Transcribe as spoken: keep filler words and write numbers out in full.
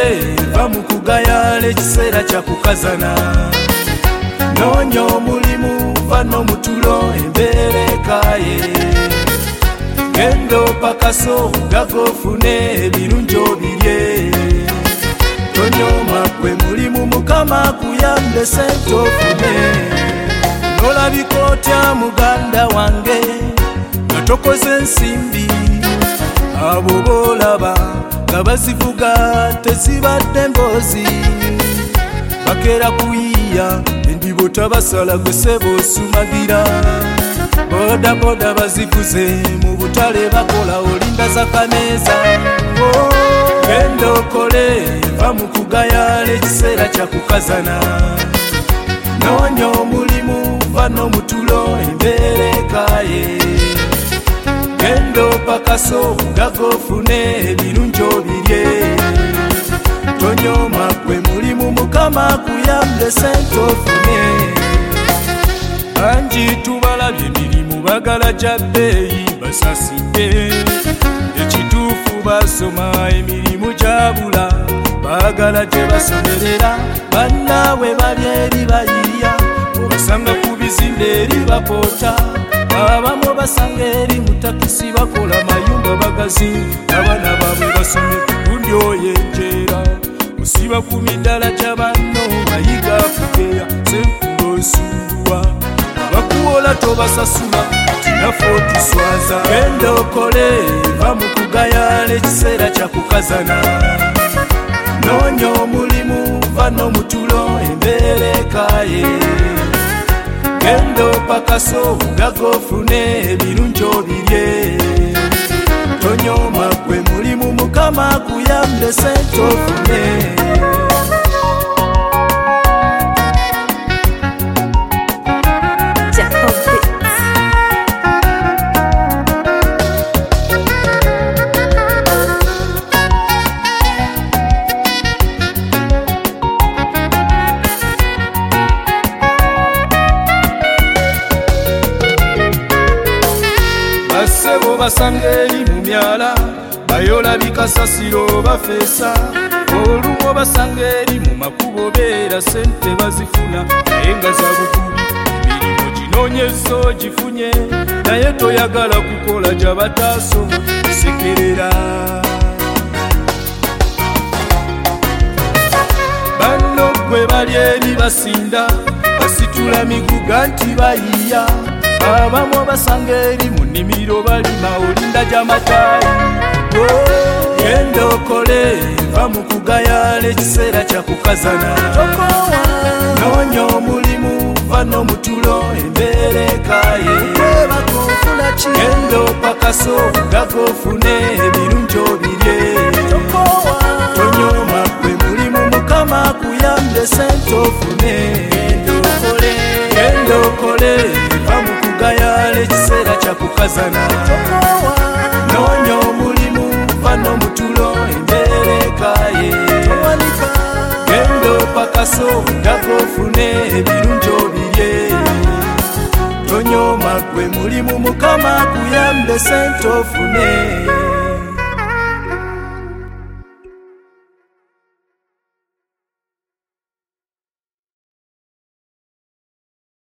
va mu kugayala ekiseera kya kukazana. Noonya omulimu va n'omutulo embeera ekaaye. Genda opakaso gaga ofune ebirungi obirye. Tonyooma gwe mulimu Mukama akuyambe sente ofune. Nolabika otya muganda wange nga tokoze ensimbi. Abo boolaba nga bazivuga tezibadde mboozi. Bakeera kuyiiya endibo tabasala gwe ssebo osumagira. Boda boda bazivuze mu butale bakola olinda za kameeza. Genda okole va mu kugayala ekiseera kya kukazana. Noonya omulimu va n'omutulo embeera ekaaye. Genda opakaso gaga ofune ebirungi obirye. Tonyooma gwe mulimu Mukama akuyambe sente ofune. Bangi tubalabye emirimu bagala gya bbeeyi basasidde. Ekituufu basoma emirimu gyabula baagala gye basomerera. Bannaabwe bali eri bayiiya obasanga ku bizimbe eri bapoota. Abamu basanga eri mu takisi bakola mayumba bagazi. Abaana baabwe basomye gundi oyenjeera. Musiba ku midala gya banno bayiga kugeya senfulo osuulwa. Abakuwola tobasasula tinaffe otuswaza. Genda okole va mu kugayala ekiseera kya kukazana. Noonya omulimu va n'omutulo embeera ekaaye. Genda opakaso gaga ofune ebirungi obirye. Tonyooma gwe mulimu Mukama akuyambe sente ofune. Bassebo basanga eri mu myala bayola bikasasiro bafeesa. Olumu basanga eri mu makubo beera sente bazifuna naye nga za bukubi. Emirimu ginoonyeza ogifunye naye toyagala kukola gya bataasoma sekerera. Banno gwe bali eri basinda basitula miguga nti bayiiya. Abamu basanga eri mu nnimiro balima olinda gy'amataayi. Genda okole va mu kugayala ekiseera kya kukazana. Noonya omulimu va n'omutulo embeera ekaaye. Genda opakaso gaga ofune ebirungi obirye. Tonyooma gwe mulimu Mukama akuyambe sente ofune. Genda okole va mu kugayala ekiseera kya kukazana. Noonya omulimu va n'omutulo embeera ekaaye. Genda opakaso gaga ofune ebirungi obirye. Tonyooma gwe mulimu Mukama akuyambe sente ofune.